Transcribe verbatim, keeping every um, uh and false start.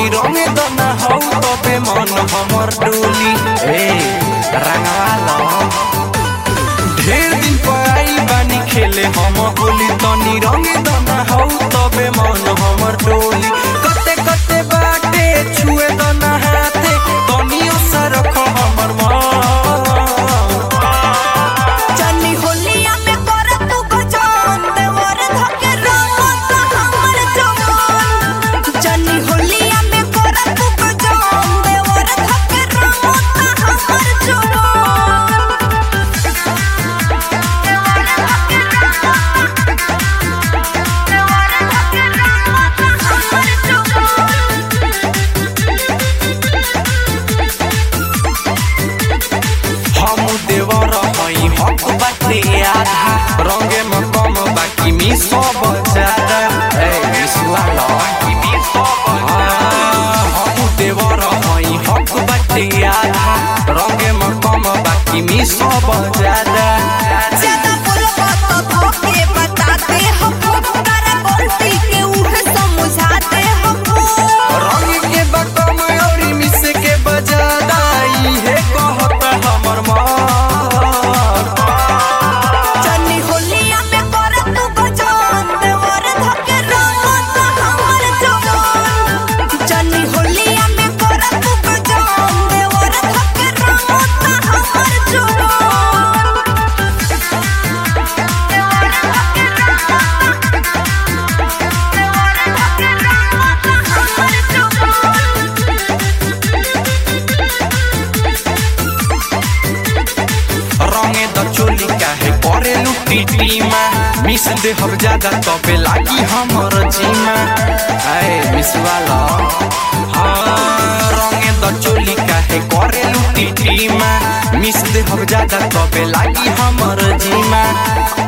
तनी रंगे दना हौ तबे मन हमर डोली ए रंगवा लो ढेर दिन पर आइल बानी खेले हम होली तनी रंगे दना हौ तबे मन हमर डोली कते कते बाटे छुए दना हाथे तनी ओसा रख हमर मन चनी होलिया में कर तू गजान देवर धके रंगत हमर जवान चनी होलिया में कर तू गजान देवर धके रंगत हमर जवान हम देवर हई हक बाटे आधा रंगे में कम बाकी मी सब ज्यादा ए मिसवा लो बाकी मी सब हम देवर हई हक बाटे आधा रंगे में कम बाकी मी सब ज्यादा ज्यादा बोलबा तो धोखे बताते हमको तारा गलती के उहे समझाते हमको रंग के बकम औरी मिस के बजादा इहे कहत हमर मन चनी होलिया में कर तू गजान देवर धके रंगत हमर जवान चनी होलिया में कर तू गजान देवर धके रंगत हमर जवान रंगे द चोली काहे करे लुटी टीमा मिस दे हम ज्यादा तबे लागी हमर जीमा आए मिसवा लो हाँ रंगे द चोली काहे करे लुटी टीमा मिस दे हम ज्यादा तबे लागी हमर जीमा